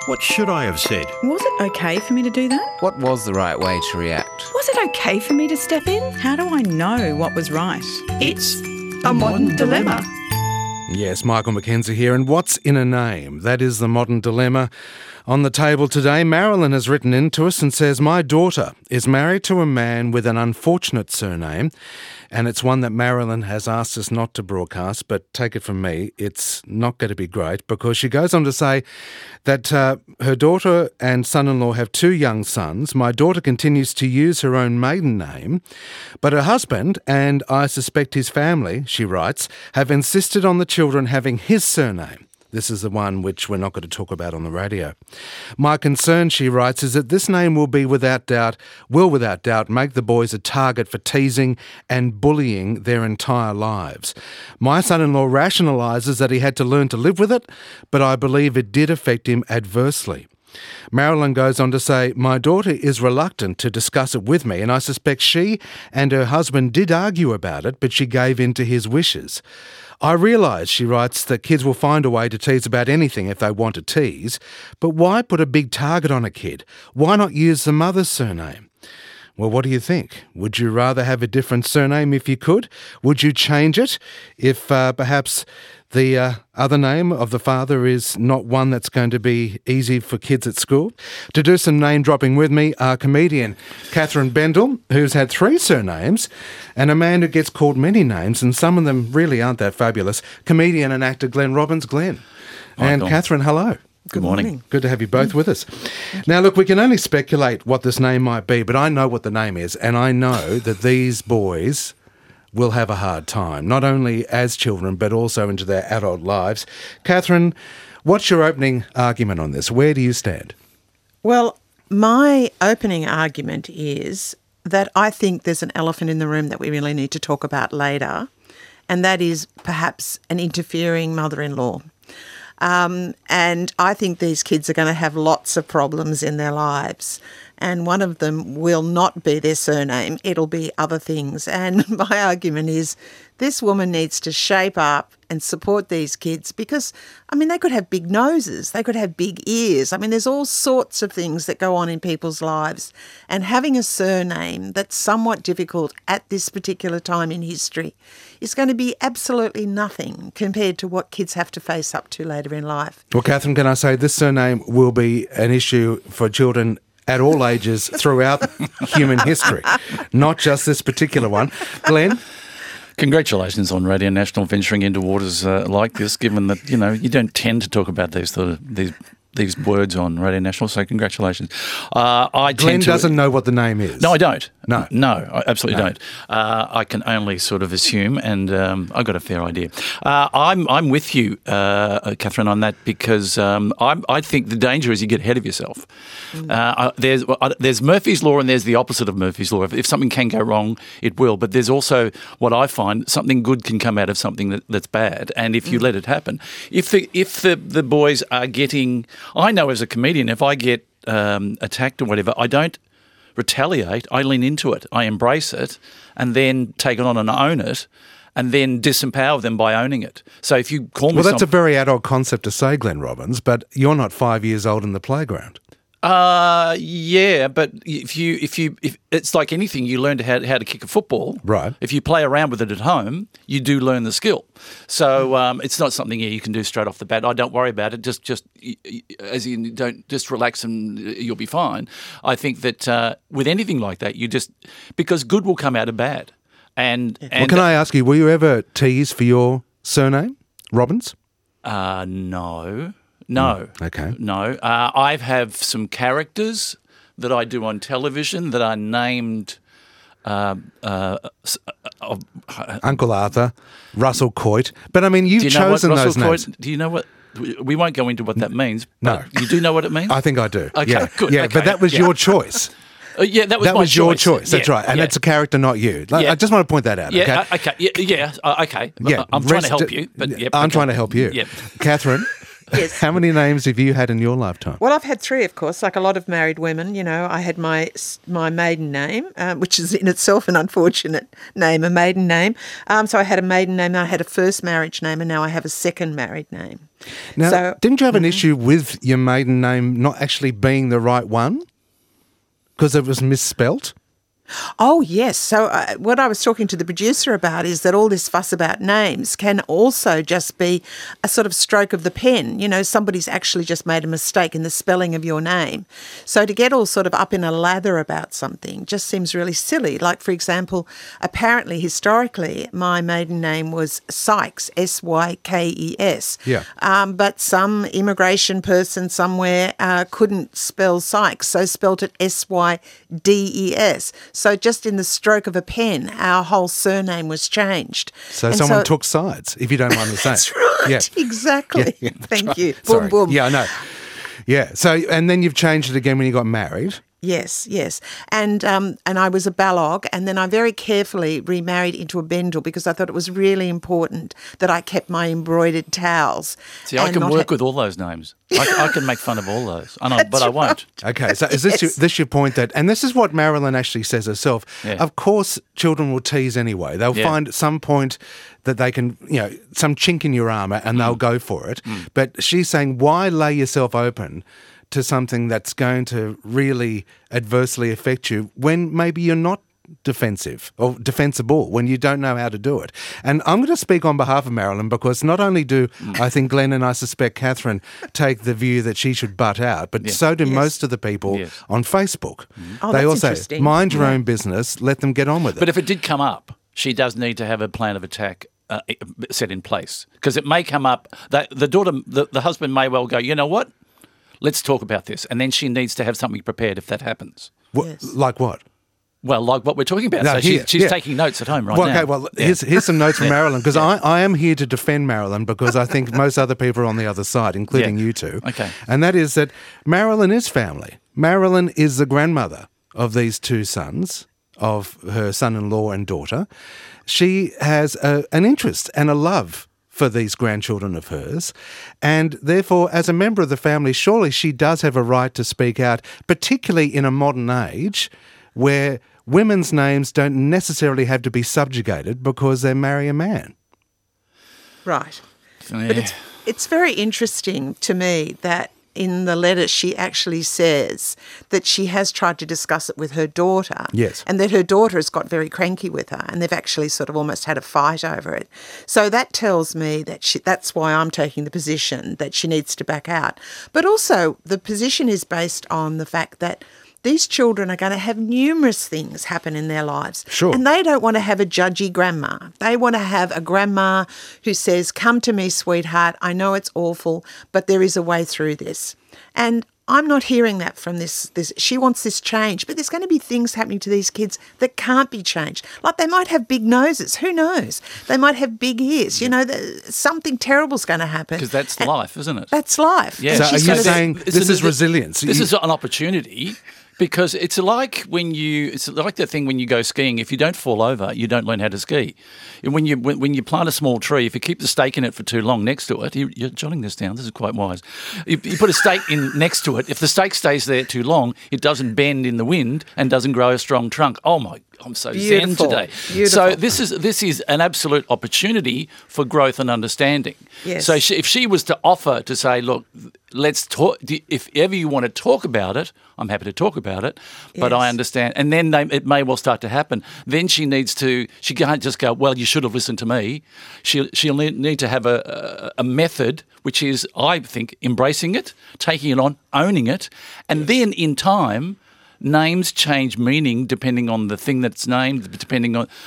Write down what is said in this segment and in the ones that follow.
What should I have said? Was it okay for me to do that? What was the right way to react? Was it okay for me to step in? How do I know what was right? It's a modern dilemma. Yes, Michael McKenzie here, and what's in a name? That is the modern dilemma. On the table today, Marilyn has written in to us and says, my daughter is married to a man with an unfortunate surname, and it's one that Marilyn has asked us not to broadcast, but take it from me, it's not going to be great, because she goes on to say that her daughter and son-in-law have 2 young sons. My daughter continues to use her own maiden name, but her husband, and I suspect his family, she writes, have insisted on the children having his surname. This is the one which we're not going to talk about on the radio. My concern, she writes, is that this name will without doubt make the boys a target for teasing and bullying their entire lives. My son-in-law rationalises that he had to learn to live with it, but I believe it did affect him adversely. Marilyn goes on to say, my daughter is reluctant to discuss it with me, and I suspect she and her husband did argue about it, but she gave in to his wishes. I realise, she writes, that kids will find a way to tease about anything if they want to tease, but why put a big target on a kid? Why not use the mother's surname? Well, what do you think? Would you rather have a different surname if you could? Would you change it if perhaps the other name of the father is not one that's going to be easy for kids at school? To do some name dropping with me are comedian Catherine Bendall, who's had 3 surnames, and a man who gets called many names, and some of them really aren't that fabulous, comedian and actor Glenn Robbins. Glenn. And Catherine, hello. Good morning. Good to have you both with us. Now, look, we can only speculate what this name might be, but I know what the name is, and I know that these boys will have a hard time, not only as children, but also into their adult lives. Catherine, what's your opening argument on this? Where do you stand? Well, my opening argument is that I think there's an elephant in the room that we really need to talk about later, and that is perhaps an interfering mother-in-law. And I think these kids are going to have lots of problems in their lives. And one of them will not be their surname. It'll be other things. And my argument is this woman needs to shape up and support these kids because, I mean, they could have big noses. They could have big ears. I mean, there's all sorts of things that go on in people's lives. And having a surname that's somewhat difficult at this particular time in history is going to be absolutely nothing compared to what kids have to face up to later in life. Well, Catherine, can I say this surname will be an issue for children at all ages throughout human history, not just this particular one. Glenn? Congratulations on Radio National venturing into waters like this, given that, you know, you don't tend to talk about these words on Radio National, so congratulations. Glenn doesn't know what the name is. No, I don't. No, I absolutely don't. I can only sort of assume, and I've got a fair idea. I'm with you, Catherine, on that because I think the danger is you get ahead of yourself. There's Murphy's Law and there's the opposite of Murphy's Law. If something can go wrong, it will. But there's also what I find, something good can come out of something that's bad, and if you let it happen. If the boys are getting... I know as a comedian, if I get attacked or whatever, I don't retaliate. I lean into it. I embrace it and then take it on and own it and then disempower them by owning it. So if you call me... Well, that's a very adult concept to say, Glenn Robbins, but you're not 5 years old in the playground. Yeah, but if it's like anything, you learn how to kick a football. Right. If you play around with it at home, you do learn the skill. So it's not something you can do straight off the bat. I don't worry about it. Just as in, don't just relax and you'll be fine. I think that with anything like that, because good will come out of bad. And well, can I ask you, were you ever teased for your surname, Robbins? No. Okay. No. I have some characters that I do on television that are named Uncle Arthur, Russell Coit. But I mean, you've chosen those names. Do you know what? We won't go into what that means. No. You do know what it means? I think I do. Okay, yeah. good. Yeah, okay. but that was your choice. Yeah, that was my choice. Your choice. That's right. And it's a character, not you. I just want to point that out. Yeah, okay. Okay. Yeah. Okay. I'm trying to help you. But I'm trying to help you. Yep. Catherine, Yes. How many names have you had in your lifetime? Well, I've had 3, of course, like a lot of married women. You know, I had my maiden name, which is in itself an unfortunate name, a maiden name. So I had a maiden name, then I had a first marriage name, and now I have a second married name. Now, So- didn't you have an issue with your maiden name not actually being the right one? Because it was misspelt? Oh, yes. So what I was talking to the producer about is that all this fuss about names can also just be a sort of stroke of the pen. You know, somebody's actually just made a mistake in the spelling of your name. So to get all sort of up in a lather about something just seems really silly. Like, for example, apparently, historically, my maiden name was Sykes, Sykes. Yeah. But some immigration person somewhere couldn't spell Sykes, so spelt it Sydes. So just in the stroke of a pen, our whole surname was changed. So And someone took sides, if you don't mind me saying. That's right. Yeah. Exactly. Yeah, Thank you. Sorry. Boom, boom. Yeah, I know. Yeah. So, and then you've changed it again when you got married. Yes, yes. And I was a Balog, and then I very carefully remarried into a Bendel because I thought it was really important that I kept my embroidered towels. See, I and can not work with all those names. I can make fun of all those, but I won't. Okay, so is this your point that, and this is what Marilyn actually says herself, Yeah. of course children will tease anyway. They'll Yeah. find at some point that they can, some chink in your armour and they'll go for it. But she's saying, why lay yourself open to something that's going to really adversely affect you when maybe you're not defensive or defensible, when you don't know how to do it. And I'm going to speak on behalf of Marilyn because not only do I think Glenn and I suspect Catherine take the view that she should butt out, but so do most of the people Yes. on Facebook. Oh, They that's all say, interesting. mind your own business, let them get on with it. But if it did come up, she does need to have a plan of attack set in place because it may come up that the husband may well go, you know what? Let's talk about this. And then she needs to have something prepared if that happens. Yes. Like what? Well, like what we're talking about. No, So here, she's yeah. taking notes at home right Well, now. okay, well, here's some notes from Marilyn, because I am here to defend Marilyn because I think most other people are on the other side, including you two. Okay. And that is that Marilyn is family. Marilyn is the grandmother of these 2 sons, of her son-in-law and daughter. She has an interest and a love for these grandchildren of hers, and therefore, as a member of the family, surely she does have a right to speak out, particularly in a modern age where women's names don't necessarily have to be subjugated because they marry a man. Right. Yeah. But it's very interesting to me that in the letter she actually says that she has tried to discuss it with her daughter. Yes. And that her daughter has got very cranky with her and they've actually sort of almost had a fight over it. So that tells me that that's why I'm taking the position that she needs to back out. But also the position is based on the fact that these children are going to have numerous things happen in their lives. Sure. And they don't want to have a judgy grandma. They want to have a grandma who says, come to me, sweetheart. I know it's awful, but there is a way through this. And I'm not hearing that from this. She wants this change, but there's going to be things happening to these kids that can't be changed. Like they might have big noses. Who knows? They might have big ears. You know, something terrible's going to happen. Because that's life, isn't it? That's life. Yeah. And So are she's you gonna- saying this is resilience? This is an opportunity because it's like it's like the thing when you go skiing. If you don't fall over, you don't learn how to ski. And when you plant a small tree, if you keep the stake in it for too long next to it, you're jotting this down. This is quite wise. You put a stake in next to it. If the stake stays there too long, it doesn't bend in the wind and doesn't grow a strong trunk. Oh my! I'm so Beautiful. zen today. Beautiful. So this is an absolute opportunity for growth and understanding. Yes. So if she was to offer to say, look, let's talk. If ever you want to talk about it, I'm happy to talk about it. But I Yes. understand, and then it may well start to happen. Then she needs to. She can't just go, well, you should have listened to me. She'll need to have a method, which is, I think, embracing it, taking it on, owning it, and then in time. Names change meaning depending on the thing that's named, depending on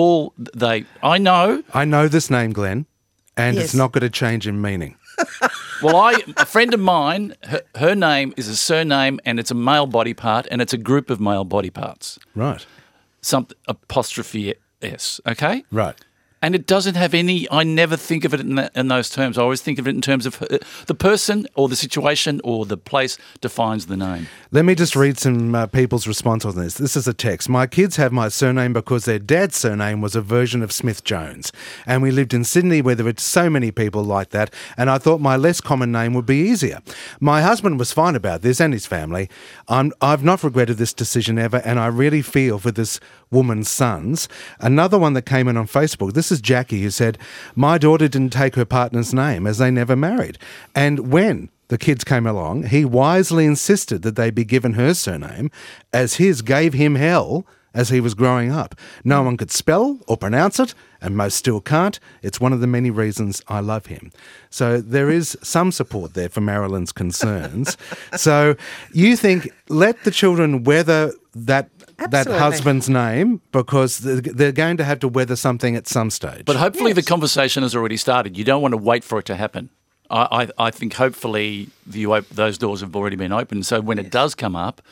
I know this name, Glenn, and Yes. it's not going to change in meaning. well a friend of mine, her name is a surname and it's a male body part and it's a group of male body parts. Right. Something apostrophe S, okay? Right. And it doesn't have any, I never think of it in those terms. I always think of it in terms of the person or the situation or the place defines the name. Let me just read some people's response on this. This is a text. My kids have my surname because their dad's surname was a version of Smith-Jones. And we lived in Sydney where there were so many people like that, and I thought my less common name would be easier. My husband was fine about this and his family. I've not regretted this decision ever, and I really feel for this woman's sons. Another one that came in on Facebook, this is Jackie, who said, my daughter didn't take her partner's name as they never married. And when the kids came along, he wisely insisted that they be given her surname, as his gave him hell as he was growing up. No one could spell or pronounce it, and most still can't. It's one of the many reasons I love him. So there is some support there for Marilyn's concerns. So you think, let the children weather that husband's name, because they're going to have to weather something at some stage. But hopefully the conversation has already started. You don't want to wait for it to happen. I think hopefully those doors have already been opened. So when it does come up,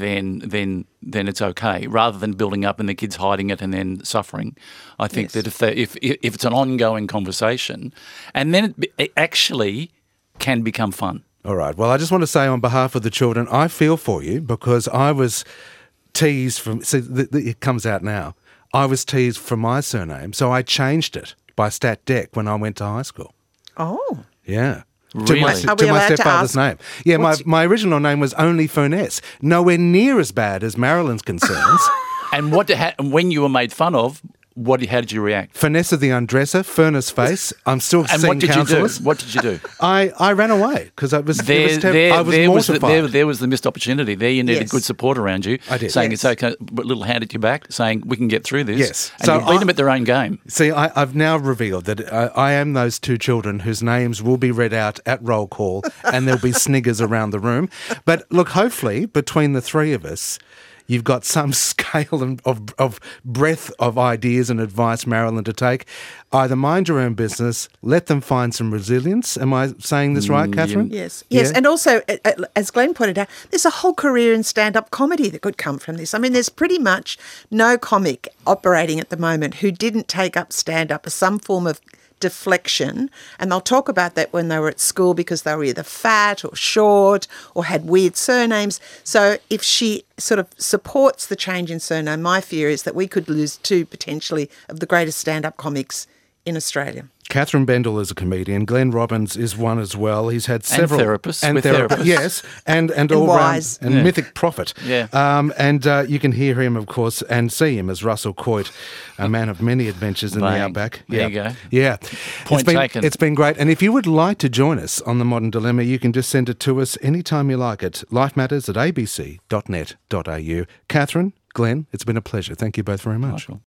then it's okay, rather than building up and the kids hiding it and then suffering. I think that if it's an ongoing conversation, and then it actually can become fun. All right. Well, I just want to say on behalf of the children, I feel for you, because I was teased from. See, it comes out now. I was teased from my surname, so I changed it by stat dec when I went to high school. Oh. Yeah. Really? To my stepfather's name. Yeah, my original name was only Furness. Nowhere near as bad as Marilyn's concerns. And when you were made fun of, how did you react? Vanessa the undresser, Furnace face. I'm still and seeing counsellors. What did you do? I ran away because I was mortified. There was the missed opportunity. There you needed Yes. good support around you. I did. Saying Yes. it's okay, but a little hand at your back, saying we can get through this. Yes. And So you beat them at their own game. See, I've now revealed that I am those two children whose names will be read out at roll call, and there'll be sniggers around the room. But look, hopefully, between the three of us, you've got some scale of breadth of ideas and advice, Marilyn, to take. Either mind your own business, let them find some resilience. Am I saying this right, Catherine? Yes. Yeah? And also, as Glenn pointed out, there's a whole career in stand-up comedy that could come from this. I mean, there's pretty much no comic operating at the moment who didn't take up stand-up as some form of deflection, and they'll talk about that when they were at school because they were either fat or short or had weird surnames. So if she sort of supports the change in surname, my fear is that we could lose two potentially of the greatest stand-up comics in Australia. Catherine Bendel is a comedian. Glenn Robbins is one as well. He's had several therapists. Yes, and all wise. round and mythic prophet. Yeah. And you can hear him, of course, and see him as Russell Coit, a man of many adventures in the Bang. outback. There you go. Yeah, Point taken. It's been great. And if you would like to join us on The Modern Dilemma, you can just send it to us anytime you like it. Lifematters@abc.net.au. Catherine, Glenn, it's been a pleasure. Thank you both very much. Michael.